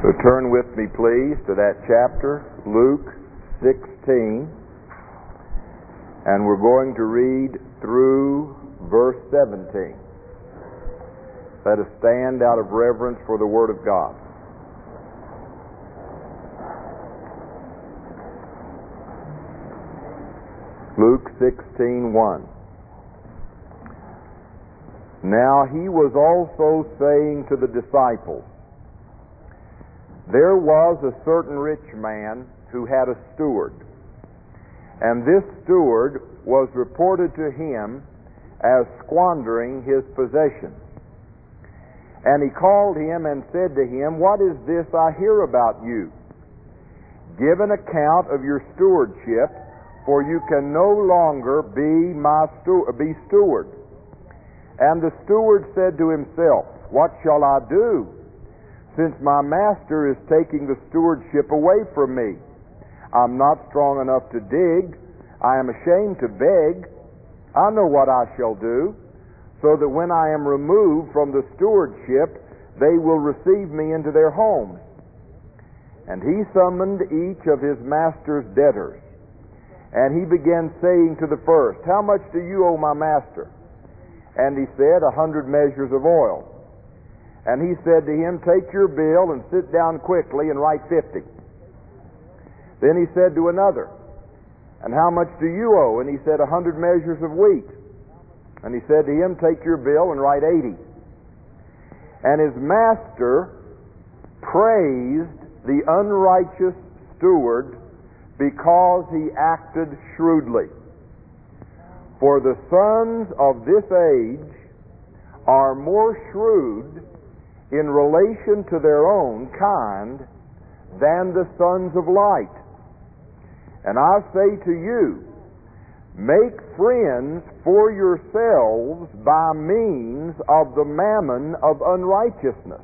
So turn with me, please, to that chapter, Luke 16, and we're going to read through verse 17. Let us stand out of reverence for the Word of God. Luke 16:1. Now he was also saying to the disciples, there was a certain rich man who had a steward, and this steward was reported to him as squandering his possessions. And he called him and said to him, what is this I hear about you? Give an account of your stewardship, for you can no longer be steward. And the steward said to himself, what shall I do, since my master is taking the stewardship away from me? I'm not strong enough to dig. I am ashamed to beg. I know what I shall do, so that when I am removed from the stewardship, they will receive me into their homes. And he summoned each of his master's debtors. And he began saying to the first, how much do you owe my master? And he said, 100 measures of oil. And he said to him, take your bill and sit down quickly and write 50. Then he said to another, and how much do you owe? And he said, 100 measures of wheat. And he said to him, take your bill and write 80. And his master praised the unrighteous steward because he acted shrewdly. For the sons of this age are more shrewd in relation to their own kind than the sons of light. And I say to you, make friends for yourselves by means of the mammon of unrighteousness,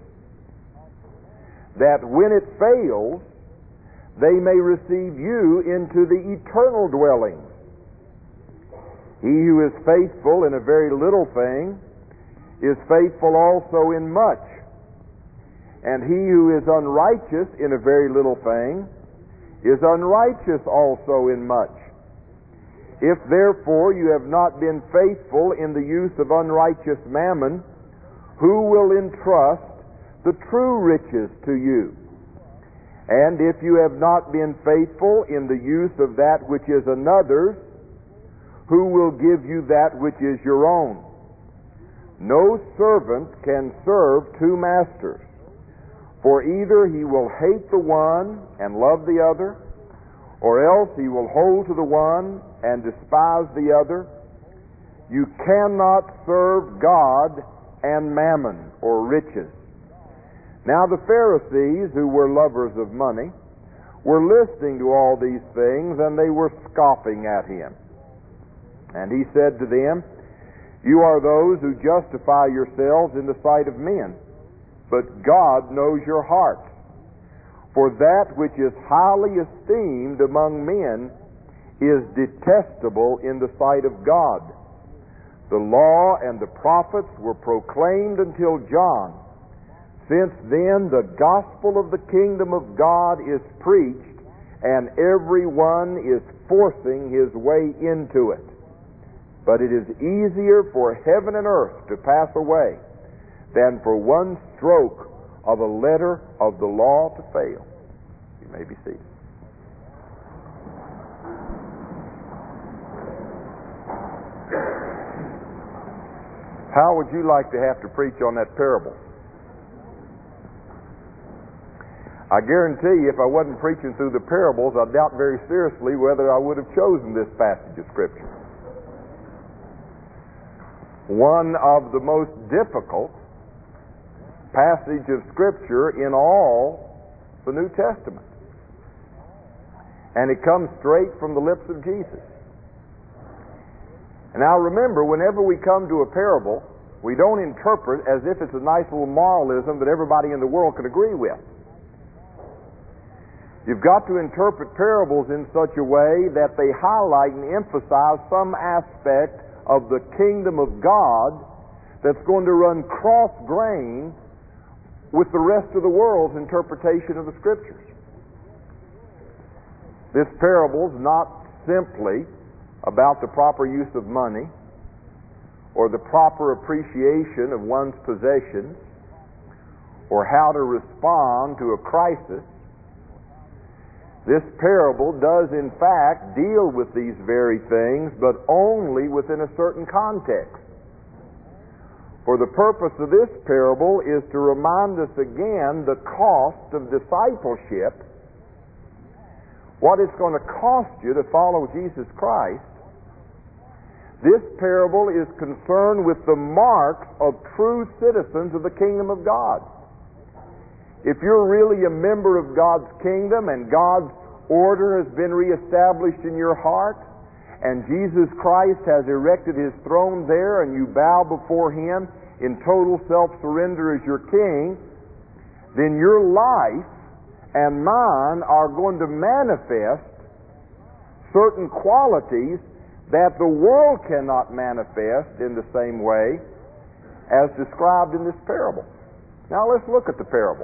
that when it fails, they may receive you into the eternal dwellings. He who is faithful in a very little thing is faithful also in much. And he who is unrighteous in a very little thing is unrighteous also in much. If therefore you have not been faithful in the use of unrighteous mammon, who will entrust the true riches to you? And if you have not been faithful in the use of that which is another's, who will give you that which is your own? No servant can serve two masters, for either he will hate the one and love the other, or else he will hold to the one and despise the other. You cannot serve God and mammon, or riches. Now the Pharisees, who were lovers of money, were listening to all these things, and they were scoffing at him. And he said to them, you are those who justify yourselves in the sight of men, but God knows your hearts. For that which is highly esteemed among men is detestable in the sight of God. The law and the prophets were proclaimed until John. Since then the gospel of the kingdom of God is preached, and everyone is forcing his way into it. But it is easier for heaven and earth to pass away than for one stroke of a letter of the law to fail. You may be seated. How would you like to have to preach on that parable? I guarantee you, if I wasn't preaching through the parables, I doubt very seriously whether I would have chosen this passage of Scripture. One of the most difficult passage of Scripture in all the New Testament. And it comes straight from the lips of Jesus. And now remember, whenever we come to a parable, we don't interpret as if it's a nice little moralism that everybody in the world could agree with. You've got to interpret parables in such a way that they highlight and emphasize some aspect of the kingdom of God that's going to run cross-grain with the rest of the world's interpretation of the Scriptures. This parable is not simply about the proper use of money or the proper appreciation of one's possessions or how to respond to a crisis. This parable does in fact deal with these very things, but only within a certain context. For the purpose of this parable is to remind us again the cost of discipleship, what it's going to cost you to follow Jesus Christ. This parable is concerned with the marks of true citizens of the kingdom of God. If you're really a member of God's kingdom and God's order has been reestablished in your heart, and Jesus Christ has erected His throne there, and you bow before Him in total self-surrender as your King, then your life and mine are going to manifest certain qualities that the world cannot manifest in the same way as described in this parable. Now let's look at the parable.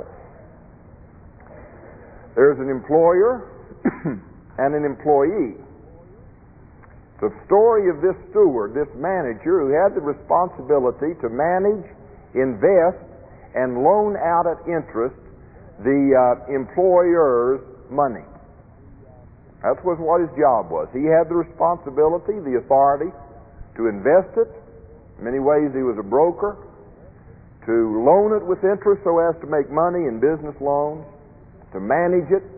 There's an employer and an employee. The story of this steward, this manager, who had the responsibility to manage, invest, and loan out at interest the employer's money. That was what his job was. He had the responsibility, the authority to invest it. In many ways he was a broker. To loan it with interest so as to make money in business loans. To manage it.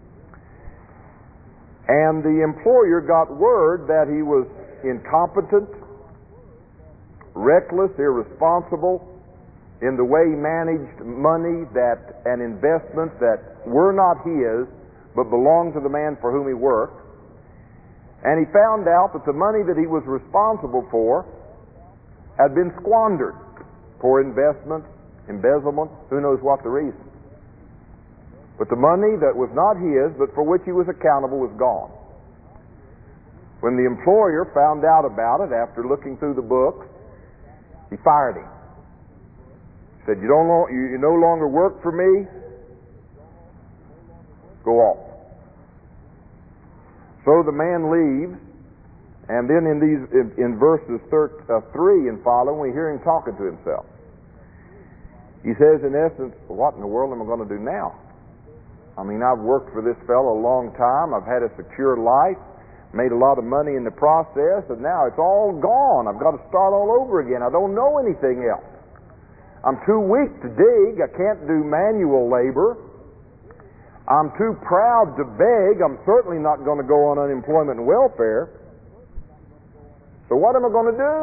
And the employer got word that he was incompetent, reckless, irresponsible in the way he managed money and investments that were not his, but belonged to the man for whom he worked. And he found out that the money that he was responsible for had been squandered for investment, embezzlement, who knows what the reason. But the money that was not his, but for which he was accountable, was gone. When the employer found out about it after looking through the books, he fired him. He said, you no longer work for me, go off. So the man leaves, and then in verses 3 and following, we hear him talking to himself. He says, in essence, what in the world am I going to do now? I mean, I've worked for this fellow a long time. I've had a secure life, made a lot of money in the process, and now it's all gone. I've got to start all over again. I don't know anything else. I'm too weak to dig. I can't do manual labor. I'm too proud to beg. I'm certainly not going to go on unemployment and welfare. So what am I going to do?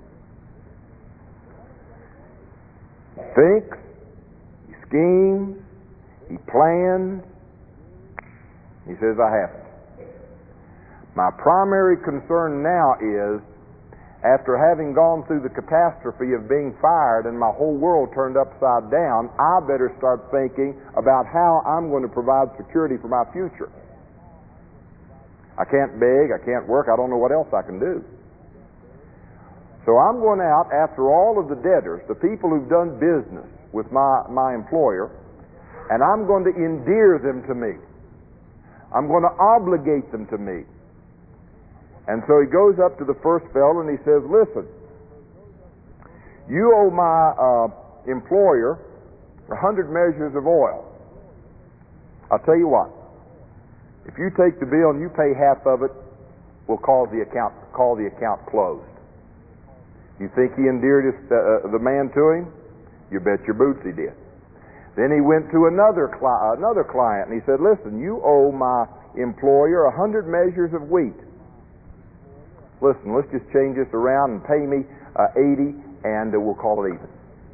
He thinks, he schemes, he plans. He says, I haven't. My primary concern now is, after having gone through the catastrophe of being fired and my whole world turned upside down, I better start thinking about how I'm going to provide security for my future. I can't beg, I can't work, I don't know what else I can do. So I'm going out after all of the debtors, the people who've done business with my employer, and I'm going to endear them to me. I'm going to obligate them to me. And so he goes up to the first fellow and he says, listen, you owe my employer 100 measures of oil. I'll tell you what, if you take the bill and you pay half of it, we'll call the account closed. You think he endeared the man to him? You bet your boots he did. Then he went to another client and he said, listen, you owe my employer 100 measures of wheat. Listen, let's just change this around and pay me 80 and we'll call it even.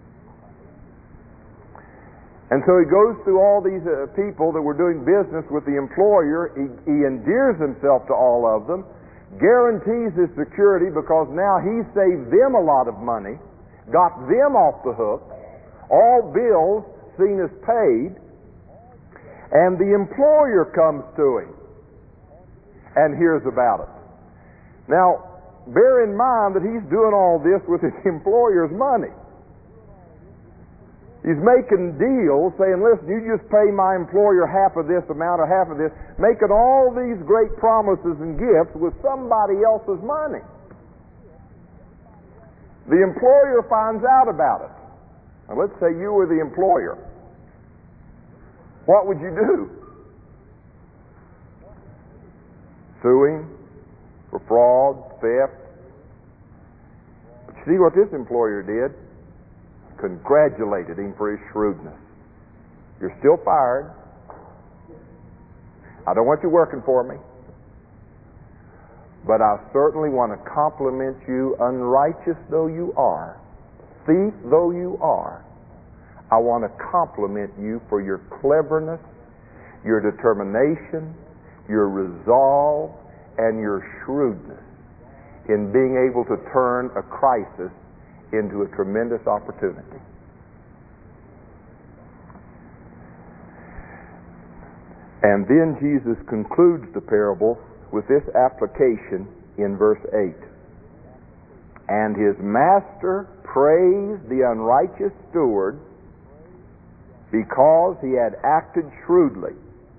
And so he goes through all these people that were doing business with the employer. He endears himself to all of them, guarantees his security because now he saved them a lot of money, got them off the hook, all bills seen as paid, and the employer comes to him and hears about it. Now, bear in mind that he's doing all this with his employer's money. He's making deals saying, listen, you just pay my employer half of this amount or half of this, making all these great promises and gifts with somebody else's money. The employer finds out about it. Now let's say you were the employer. What would you do? Sue him for fraud, theft. But you see what this employer did? Congratulated him for his shrewdness. You're still fired. I don't want you working for me. But I certainly want to compliment you, unrighteous though you are, thief though you are. I want to compliment you for your cleverness, your determination, your resolve, and your shrewdness in being able to turn a crisis into a tremendous opportunity. And then Jesus concludes the parable with this application in verse 8. And his master praised the unrighteous steward because he had acted shrewdly.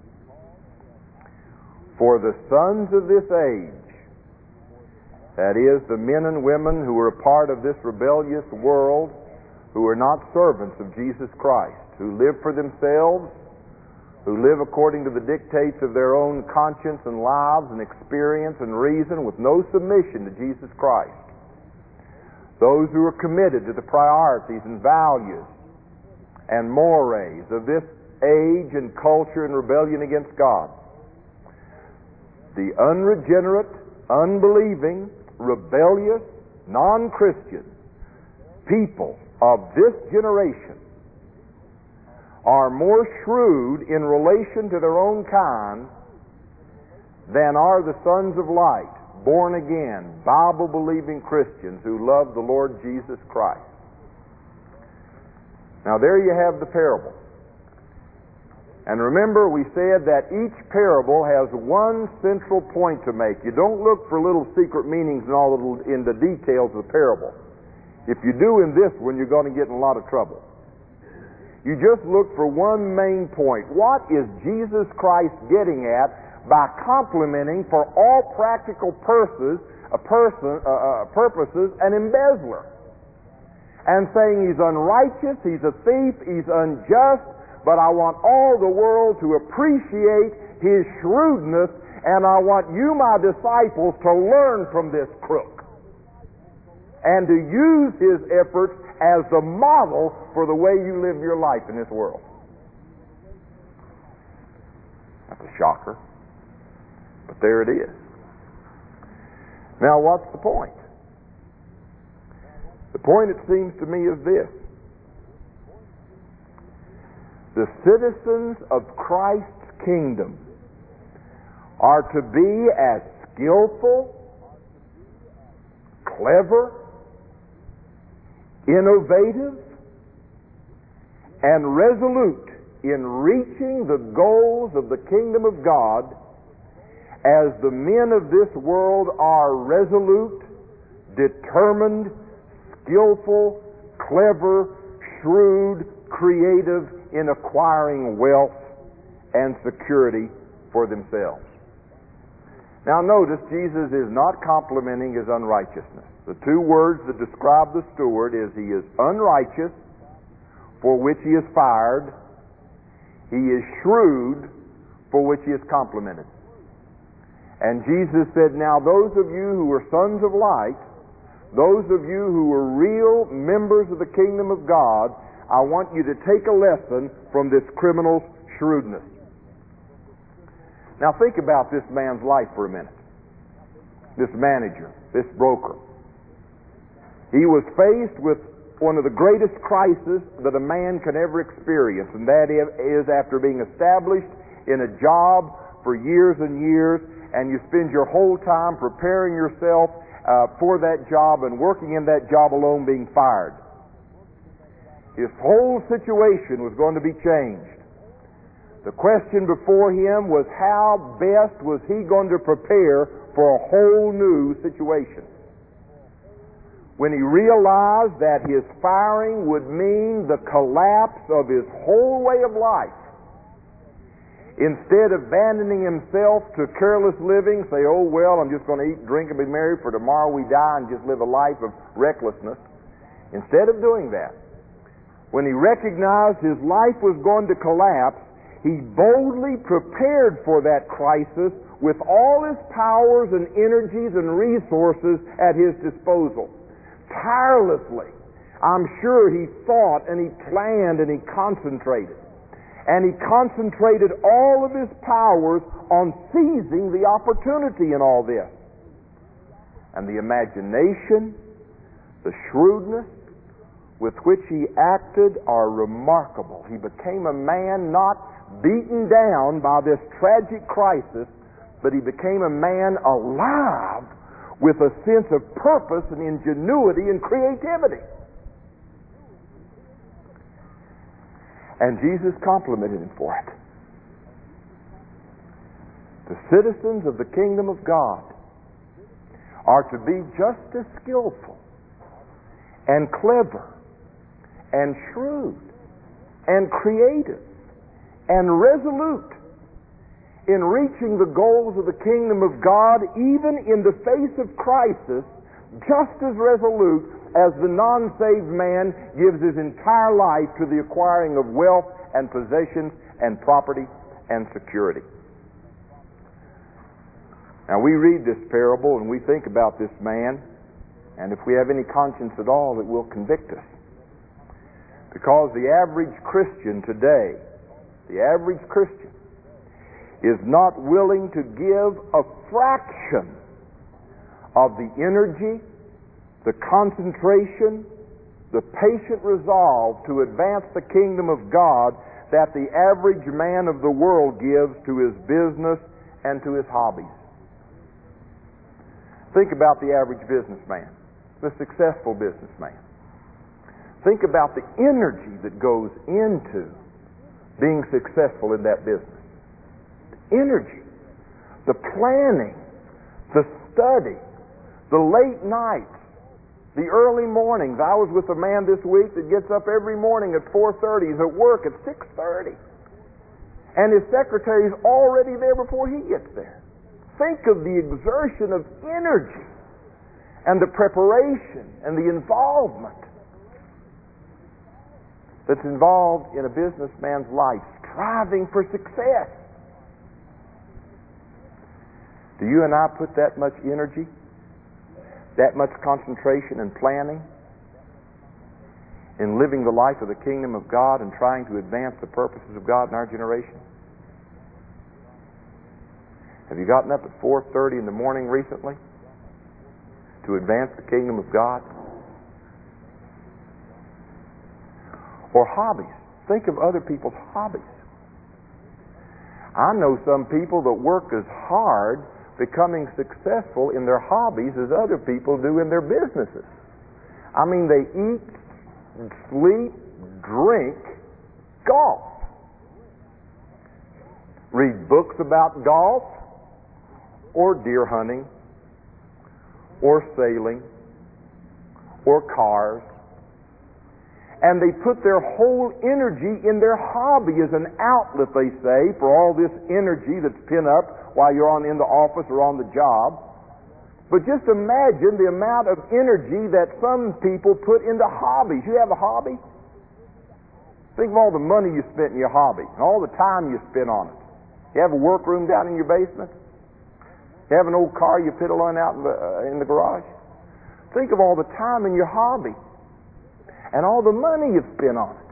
For the sons of this age, that is, the men and women who are a part of this rebellious world, who are not servants of Jesus Christ, who live for themselves, who live according to the dictates of their own conscience and lives and experience and reason with no submission to Jesus Christ. Those who are committed to the priorities and values and mores of this age and culture in rebellion against God. The unregenerate, unbelieving, rebellious, non-Christian people of this generation are more shrewd in relation to their own kind than are the sons of light, born again, Bible-believing Christians who love the Lord Jesus Christ. Now there you have the parable. And remember, we said that each parable has one central point to make. You don't look for little secret meanings and all in the details of the parable. If you do in this one, you're going to get in a lot of trouble. You just look for one main point. What is Jesus Christ getting at by complimenting for all practical purposes an embezzler? And saying he's unrighteous, he's a thief, he's unjust, but I want all the world to appreciate his shrewdness, and I want you, my disciples, to learn from this crook and to use his efforts as the model for the way you live your life in this world. That's a shocker, but there it is. Now, what's the point? The point, it seems to me, is this. The citizens of Christ's kingdom are to be as skillful, clever, innovative, and resolute in reaching the goals of the kingdom of God as the men of this world are resolute, determined, skillful, clever, shrewd, creative in acquiring wealth and security for themselves. Now notice, Jesus is not complimenting his unrighteousness. The two words that describe the steward is he is unrighteous, for which he is fired. He is shrewd, for which he is complimented. And Jesus said, now those of you who are sons of light, those of you who are real members of the kingdom of God, I want you to take a lesson from this criminal's shrewdness. Now think about this man's life for a minute. This manager, this broker. He was faced with one of the greatest crises that a man can ever experience, and that is after being established in a job for years and years, and you spend your whole time preparing yourself for that job and working in that job alone, being fired. His whole situation was going to be changed. The question before him was how best was he going to prepare for a whole new situation. when he realized that his firing would mean the collapse of his whole way of life, instead of abandoning himself to careless living, say, oh, well, I'm just going to eat, drink, and be merry, for tomorrow we die, and just live a life of recklessness. Instead of doing that, when he recognized his life was going to collapse, he boldly prepared for that crisis with all his powers and energies and resources at his disposal. Tirelessly, I'm sure he thought and he planned and he concentrated. And he concentrated all of his powers on seizing the opportunity in all this. And the imagination, the shrewdness with which he acted are remarkable. He became a man not beaten down by this tragic crisis, but he became a man alive with a sense of purpose and ingenuity and creativity. And Jesus complimented him for it. The citizens of the kingdom of God are to be just as skillful and clever and shrewd and creative and resolute in reaching the goals of the kingdom of God, even in the face of crisis, just as resolute as the non-saved man gives his entire life to the acquiring of wealth and possessions and property and security. Now we read this parable and we think about this man, and if we have any conscience at all, it will convict us. Because the average Christian today, the average Christian, is not willing to give a fraction of the energy, the concentration, the patient resolve to advance the kingdom of God that the average man of the world gives to his business and to his hobbies. Think about the average businessman, the successful businessman. Think about the energy that goes into being successful in that business. The energy, the planning, the study, the late nights, the early mornings. I was with a man this week that gets up every morning at 4:30. He's at work at 6:30. And his secretary's already there before he gets there. Think of the exertion of energy and the preparation and the involvement that's involved in a businessman's life, striving for success. Do you and I put that much energy, that much concentration and planning in living the life of the kingdom of God and trying to advance the purposes of God in our generation? Have you gotten up at 4:30 in the morning recently to advance the kingdom of God? Or hobbies. Think of other people's hobbies. I know some people that work as hard becoming successful in their hobbies as other people do in their businesses. I mean, they eat, sleep, drink golf. Read books about golf, or deer hunting, or sailing, or cars. And they put their whole energy in their hobby as an outlet, they say, for all this energy that's pent up while you're in the office or on the job. But just imagine the amount of energy that some people put into hobbies. You have a hobby? Think of all the money you spent in your hobby and all the time you spent on it. You have a workroom down in your basement? You have an old car you piddle on out in the garage? Think of all the time in your hobby and all the money you've spent on it.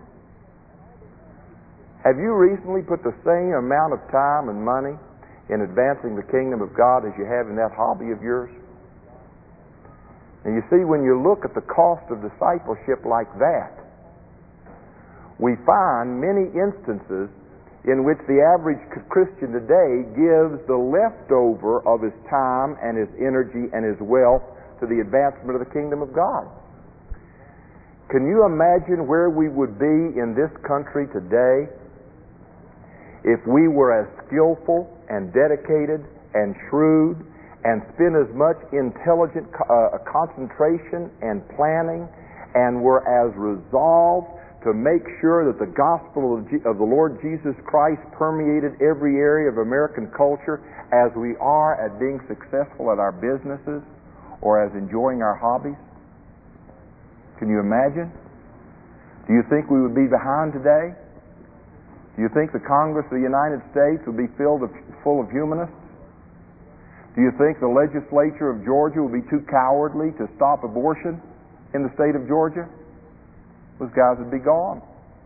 Have you recently put the same amount of time and money in advancing the kingdom of God as you have in that hobby of yours? And you see, when you look at the cost of discipleship like that, we find many instances in which the average Christian today gives the leftover of his time and his energy and his wealth to the advancement of the kingdom of God. Can you imagine where we would be in this country today if we were as skillful and dedicated and shrewd and spend as much intelligent concentration and planning, and were as resolved to make sure that the gospel of the Lord Jesus Christ permeated every area of American culture as we are at being successful at our businesses or as enjoying our hobbies? Can you imagine? Do you think we would be behind today? Do you think the Congress of the United States would be full of humanists? Do you think the legislature of Georgia would be too cowardly to stop abortion in the state of Georgia? Those guys would be gone.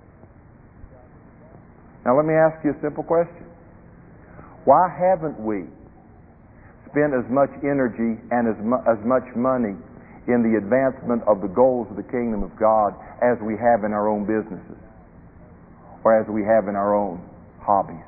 Now let me ask you a simple question. Why haven't we spent as much energy and as much money in the advancement of the goals of the kingdom of God as we have in our own businesses or as we have in our own hobbies?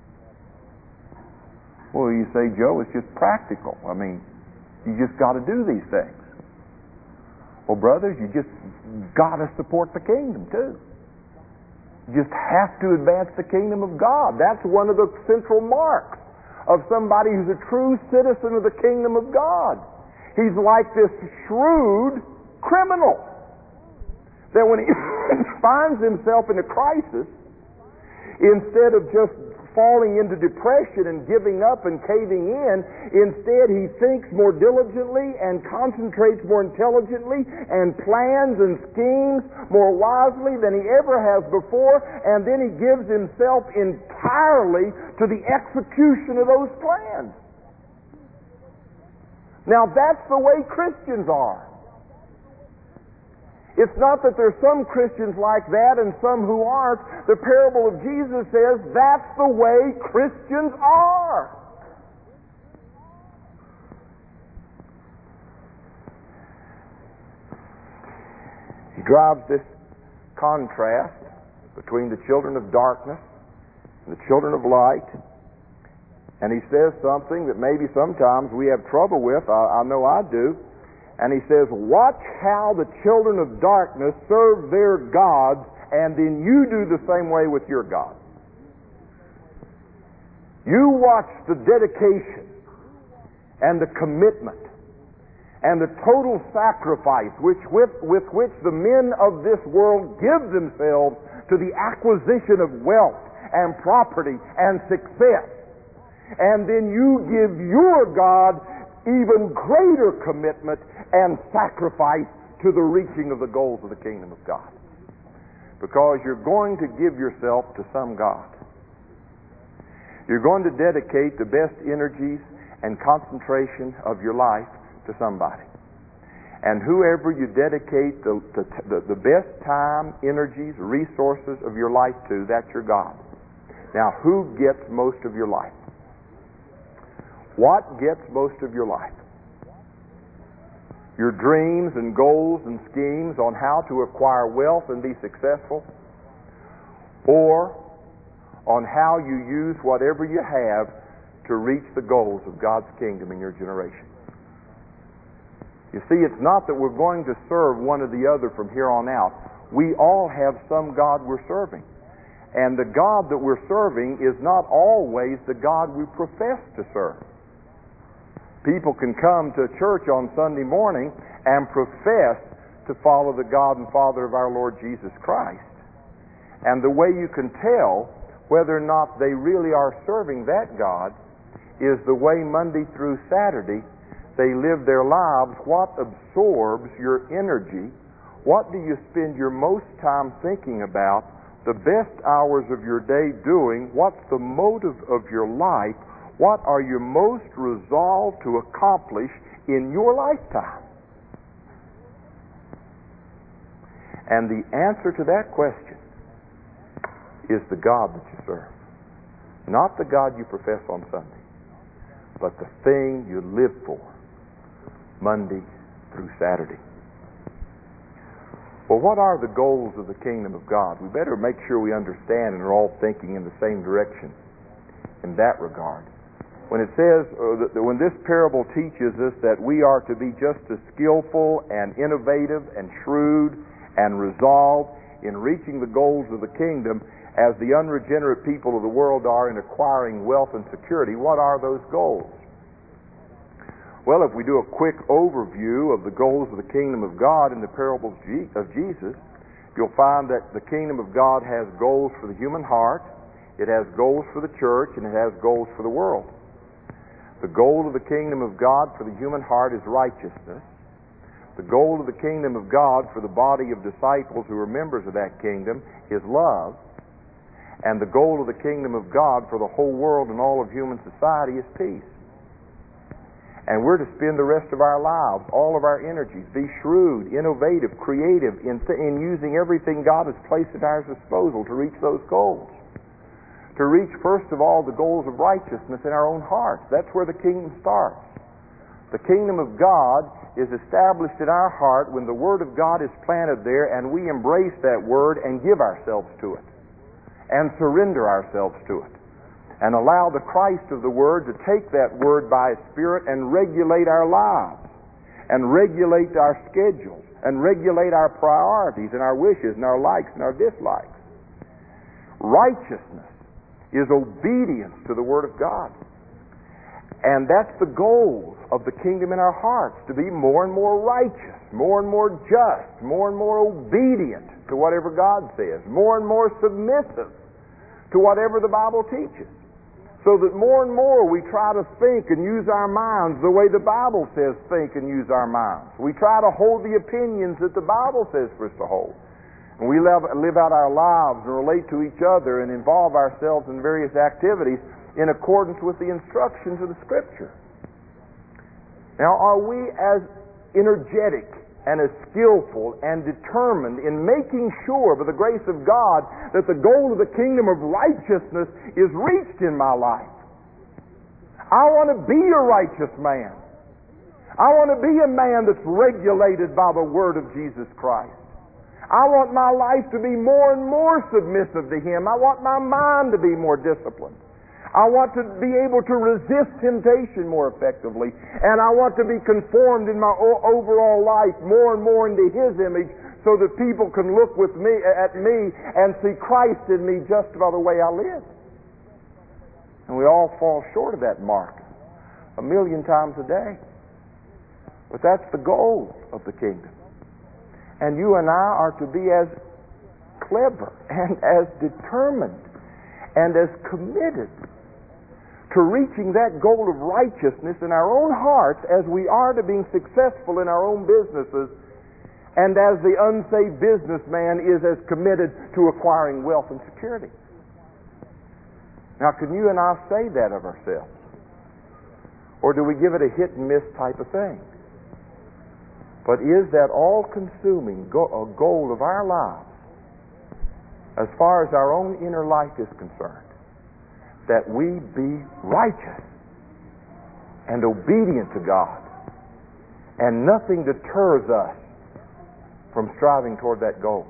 Well, you say, Joe, it's just practical. I mean, you just got to do these things. Well, brothers, you just got to support the kingdom, too. You just have to advance the kingdom of God. That's one of the central marks of somebody who's a true citizen of the kingdom of God. He's like this shrewd criminal that when he finds himself in a crisis, instead of just falling into depression and giving up and caving in, instead he thinks more diligently and concentrates more intelligently and plans and schemes more wisely than he ever has before, and then he gives himself entirely to the execution of those plans. Now that's the way Christians are. It's not that there's some Christians like that and some who aren't. The parable of Jesus says that's the way Christians are. He drives this contrast between the children of darkness and the children of light. And he says something that maybe sometimes we have trouble with. I know I do. And he says, watch how the children of darkness serve their gods, and then you do the same way with your God. You watch the dedication and the commitment and the total sacrifice with which the men of this world give themselves to the acquisition of wealth and property and success. And then you give your God even greater commitment and sacrifice to the reaching of the goals of the kingdom of God. Because you're going to give yourself to some God. You're going to dedicate the best energies and concentration of your life to somebody. And whoever you dedicate the best time, energies, resources of your life to, that's your God. Now, who gets most of your life? What gets most of your life? Your dreams and goals and schemes on how to acquire wealth and be successful? Or on how you use whatever you have to reach the goals of God's kingdom in your generation? You see, it's not that we're going to serve one or the other from here on out. We all have some God we're serving. And the God that we're serving is not always the God we profess to serve. People can come to church on Sunday morning and profess to follow the God and Father of our Lord Jesus Christ. And the way you can tell whether or not they really are serving that God is the way Monday through Saturday they live their lives. What absorbs your energy? What do you spend your most time thinking about? The best hours of your day doing? What's the motive of your life? What are you most resolved to accomplish in your lifetime? And the answer to that question is the God that you serve. Not the God you profess on Sunday, but the thing you live for Monday through Saturday. Well, what are the goals of the kingdom of God? We better make sure we understand and are all thinking in the same direction in that regard. When it says, when this parable teaches us that we are to be just as skillful and innovative and shrewd and resolved in reaching the goals of the kingdom as the unregenerate people of the world are in acquiring wealth and security, what are those goals? Well, if we do a quick overview of the goals of the kingdom of God in the parables of Jesus, you'll find that the kingdom of God has goals for the human heart, it has goals for the church, and it has goals for the world. The goal of the kingdom of God for the human heart is righteousness. The goal of the kingdom of God for the body of disciples who are members of that kingdom is love. And the goal of the kingdom of God for the whole world and all of human society is peace. And we're to spend the rest of our lives, all of our energies, be shrewd, innovative, creative in using everything God has placed at our disposal to reach those goals. To reach, first of all, the goals of righteousness in our own hearts. That's where the kingdom starts. The kingdom of God is established in our heart when the Word of God is planted there and we embrace that Word and give ourselves to it and surrender ourselves to it, and allow the Christ of the Word to take that Word by His Spirit and regulate our lives, and regulate our schedules, and regulate our priorities and our wishes and our likes and our dislikes. Righteousness is obedience to the Word of God. And that's the goal of the kingdom in our hearts, to be more and more righteous, more and more just, more and more obedient to whatever God says, more and more submissive to whatever the Bible teaches. So that more and more we try to think and use our minds the way the Bible says think and use our minds. We try to hold the opinions that the Bible says for us to hold. And we live out our lives and relate to each other and involve ourselves in various activities in accordance with the instructions of the Scripture. Now, are we as energetic and as skillful and determined in making sure, by the grace of God, that the goal of the kingdom of righteousness is reached in my life? I want to be a righteous man. I want to be a man that's regulated by the Word of Jesus Christ. I want my life to be more and more submissive to Him. I want my mind to be more disciplined. I want to be able to resist temptation more effectively. And I want to be conformed in my overall life more and more into His image, so that people can look at me and see Christ in me just by the way I live. And we all fall short of that mark 1,000,000 times a day. But that's the goal of the kingdom. And you and I are to be as clever and as determined and as committed to reaching that goal of righteousness in our own hearts as we are to being successful in our own businesses, and as the unsaved businessman is as committed to acquiring wealth and security. Now, can you and I say that of ourselves? Or do we give it a hit and miss type of thing? But is that all-consuming goal of our lives, as far as our own inner life is concerned, that we be righteous and obedient to God, and nothing deters us from striving toward that goal?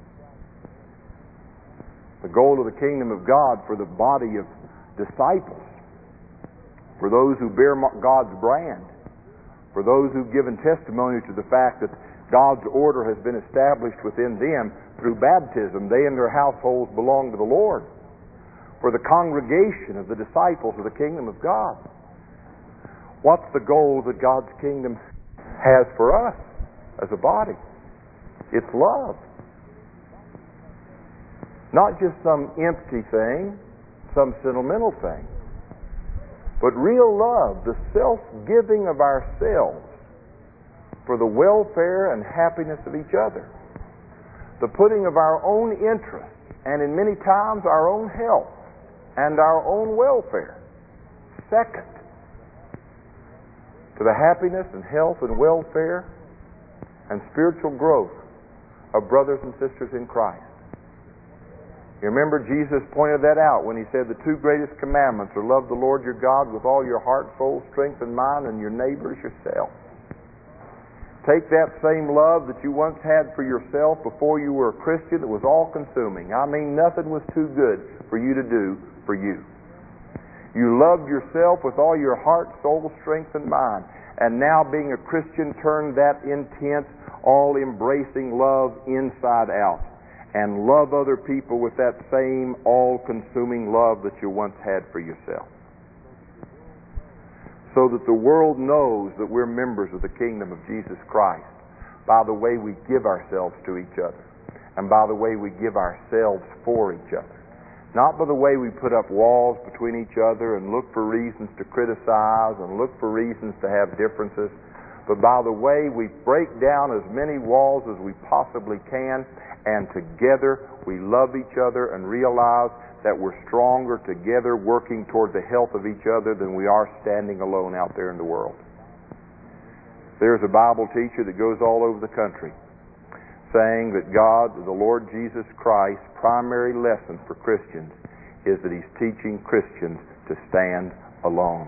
The goal of the kingdom of God for the body of disciples, for those who bear God's brand, for those who've given testimony to the fact that God's order has been established within them through baptism, they and their households belong to the Lord, for the congregation of the disciples of the kingdom of God. What's the goal that God's kingdom has for us as a body? It's love. Not just some empty thing, some sentimental thing, but real love, the self-giving of ourselves for the welfare and happiness of each other, the putting of our own interests, and in many times our own health and our own welfare second to the happiness and health and welfare and spiritual growth of brothers and sisters in Christ. You remember Jesus pointed that out when He said the two greatest commandments are love the Lord your God with all your heart, soul, strength, and mind, and your neighbor as yourself. Take that same love that you once had for yourself before you were a Christian that was all-consuming. I mean, nothing was too good for you to do for you. You loved yourself with all your heart, soul, strength, and mind. And now, being a Christian, turn that intense, all-embracing love inside out. And love other people with that same all-consuming love that you once had for yourself. so that the world knows that we're members of the kingdom of Jesus Christ by the way we give ourselves to each other and by the way we give ourselves for each other. Not by the way we put up walls between each other and look for reasons to criticize and look for reasons to have differences, but by the way we break down as many walls as we possibly can, and together we love each other and realize that we're stronger together working toward the health of each other than we are standing alone out there in the world. There's a Bible teacher that goes all over the country saying that God, the Lord Jesus Christ's primary lesson for Christians is that He's teaching Christians to stand alone.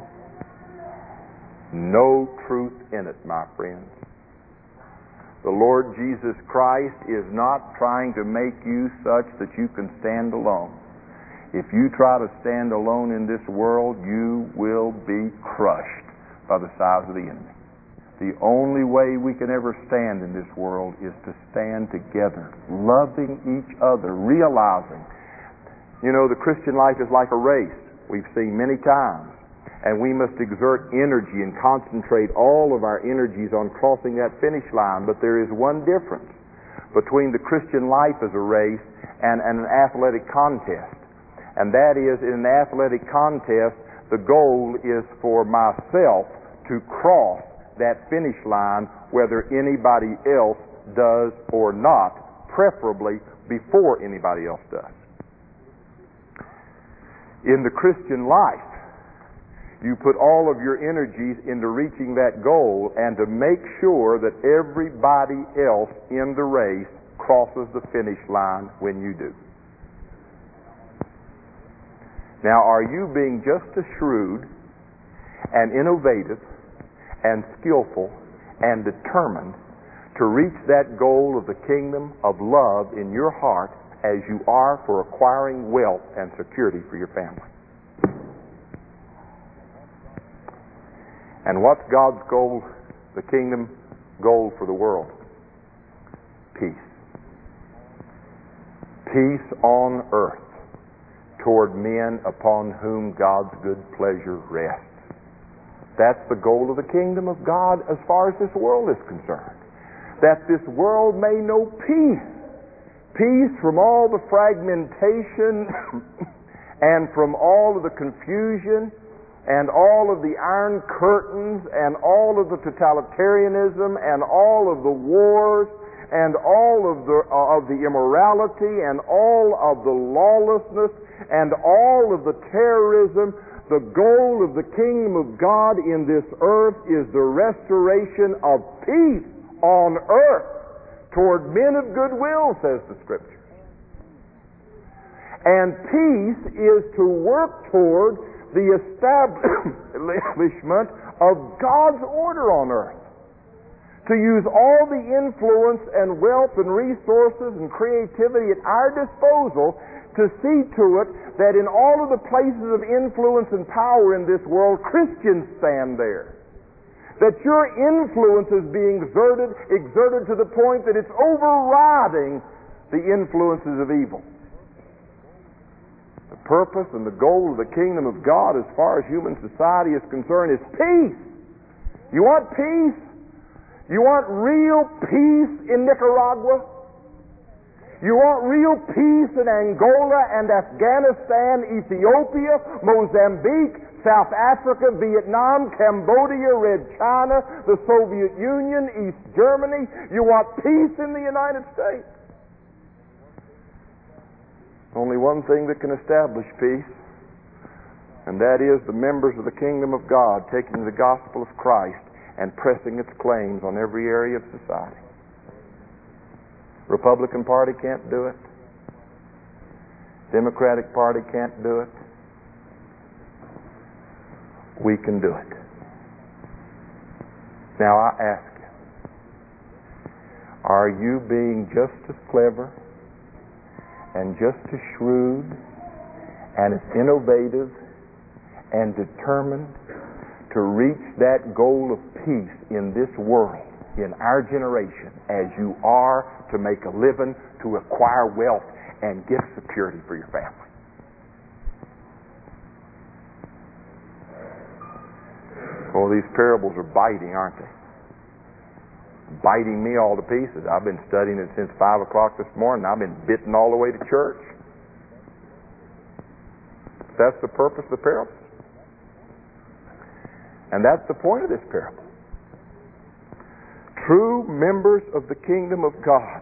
No truth in it, my friends. The Lord Jesus Christ is not trying to make you such that you can stand alone. If you try to stand alone in this world, you will be crushed by the size of the enemy. The only way we can ever stand in this world is to stand together, loving each other, realizing, the Christian life is like a race. We've seen many times. And we must exert energy and concentrate all of our energies on crossing that finish line. But there is one difference between the Christian life as a race and an athletic contest. And that is, in an athletic contest, the goal is for myself to cross that finish line whether anybody else does or not, preferably before anybody else does. In the Christian life, you put all of your energies into reaching that goal and to make sure that everybody else in the race crosses the finish line when you do. Now, are you being just as shrewd and innovative and skillful and determined to reach that goal of the kingdom of love in your heart as you are for acquiring wealth and security for your family? And what's God's goal, the kingdom goal for the world? Peace. Peace on earth toward men upon whom God's good pleasure rests. That's the goal of the kingdom of God as far as this world is concerned. That this world may know peace. Peace from all the fragmentation and from all of the confusion and all of the iron curtains and all of the totalitarianism and all of the wars and all of the immorality and all of the lawlessness and all of the terrorism. The goal of the kingdom of God in this earth is the restoration of peace on earth toward men of goodwill, says the Scripture. And peace is to work toward the establishment of God's order on earth. To use all the influence and wealth and resources and creativity at our disposal to see to it that in all of the places of influence and power in this world, Christians stand there. That your influence is being exerted to the point that it's overriding the influences of evil. The purpose and the goal of the kingdom of God as far as human society is concerned is peace. You want peace? You want real peace in Nicaragua? You want real peace in Angola and Afghanistan, Ethiopia, Mozambique, South Africa, Vietnam, Cambodia, Red China, the Soviet Union, East Germany. You want peace in the United States. Only one thing that can establish peace, and that is the members of the kingdom of God taking the gospel of Christ and pressing its claims on every area of society. Republican Party can't do it. Democratic Party can't do it. We can do it. Now I ask you, are you being just as clever and just as shrewd and as innovative and determined to reach that goal of peace in this world, in our generation, as you are to make a living, to acquire wealth, and get security for your family? Oh, these parables are biting, aren't they? Biting me all to pieces. I've been studying it since 5 o'clock this morning. I've been bitten all the way to church. That's the purpose of the parables. And that's the point of this parable. True members of the kingdom of God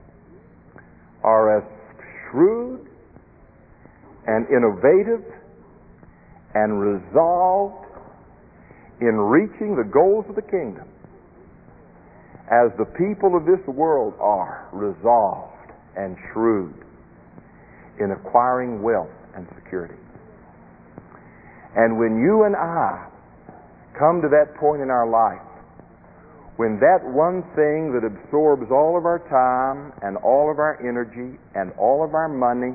are as shrewd and innovative and resolved in reaching the goals of the kingdom as the people of this world are resolved and shrewd in acquiring wealth and security. And when you and I come to that point in our life, when that one thing that absorbs all of our time and all of our energy and all of our money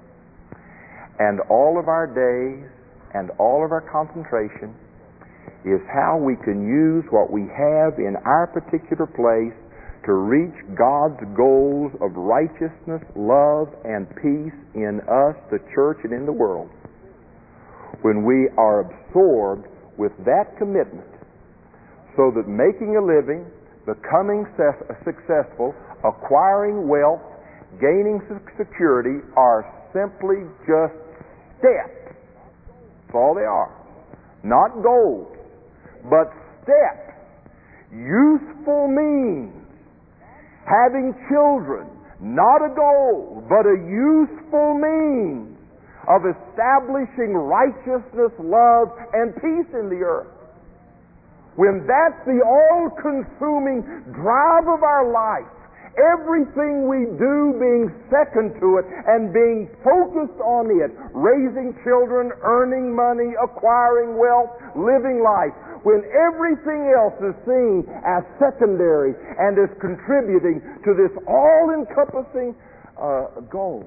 and all of our days and all of our concentration is how we can use what we have in our particular place to reach God's goals of righteousness, love, and peace in us, the church, and in the world. When we are absorbed with that commitment, so that making a living, becoming successful, acquiring wealth, gaining security are simply just steps. That's all they are. Not goals, but steps. Useful means. Having children, not a goal, but a useful means of establishing righteousness, love, and peace in the earth. When that's the all-consuming drive of our life, everything we do being second to it and being focused on it, raising children, earning money, acquiring wealth, living life, when everything else is seen as secondary and is contributing to this all-encompassing goal,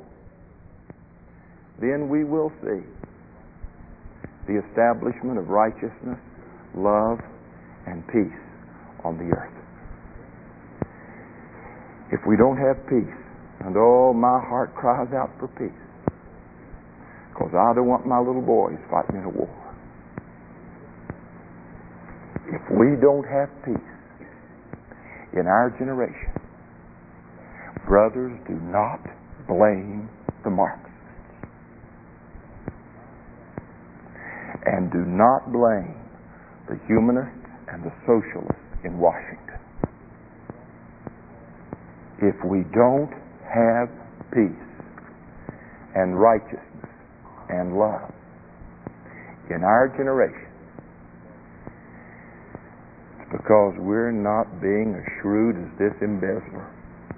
then we will see the establishment of righteousness, love, and peace on the earth. If we don't have peace, and oh, my heart cries out for peace, because I don't want my little boys fighting in a war. If we don't have peace in our generation, brothers, do not blame the Marxists. And do not blame the humanists and the socialists in Washington. If we don't have peace and righteousness and love in our generation, it's because we're not being as shrewd as this embezzler.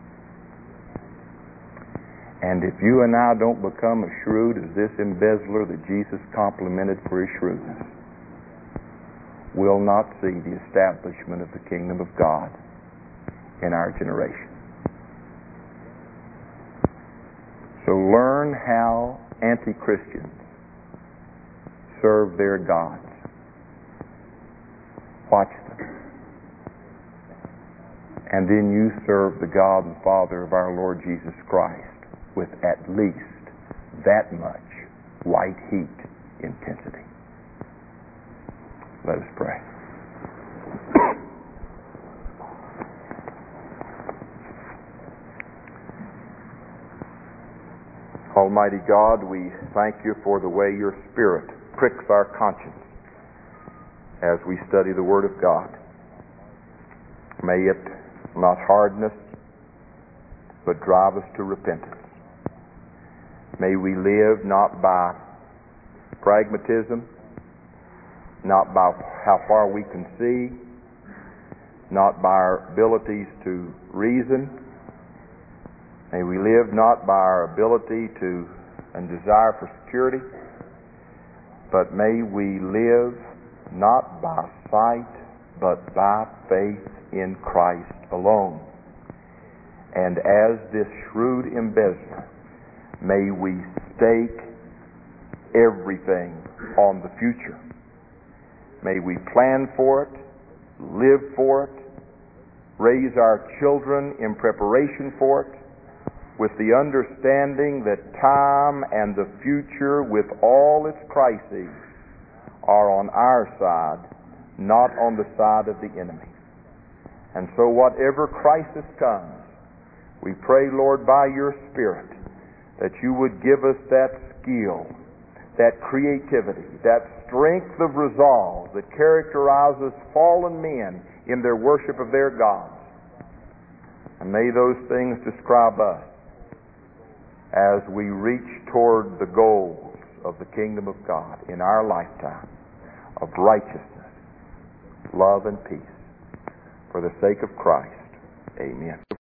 And if you and I don't become as shrewd as this embezzler that Jesus complimented for his shrewdness, we'll not see the establishment of the kingdom of God in our generation. So learn how anti-Christians serve their gods. Watch them. And then you serve the God and Father of our Lord Jesus Christ with at least that much white heat intensity. Let us pray. Almighty God, we thank you for the way your Spirit pricks our conscience as we study the Word of God. May it not harden us, but drive us to repentance. May we live not by pragmatism, not by how far we can see, not by our abilities to reason. May we live not by our ability to and desire for security, but may we live not by sight, but by faith in Christ alone. And as this shrewd embezzler, may we stake everything on the future. May we plan for it, live for it, raise our children in preparation for it, with the understanding that time and the future with all its crises are on our side, not on the side of the enemy. And so whatever crisis comes, we pray, Lord, by your Spirit, that you would give us that skill, that creativity, that strength of resolve that characterizes fallen men in their worship of their gods. And may those things describe us as we reach toward the goals of the kingdom of God in our lifetime of righteousness, love, and peace. For the sake of Christ, amen.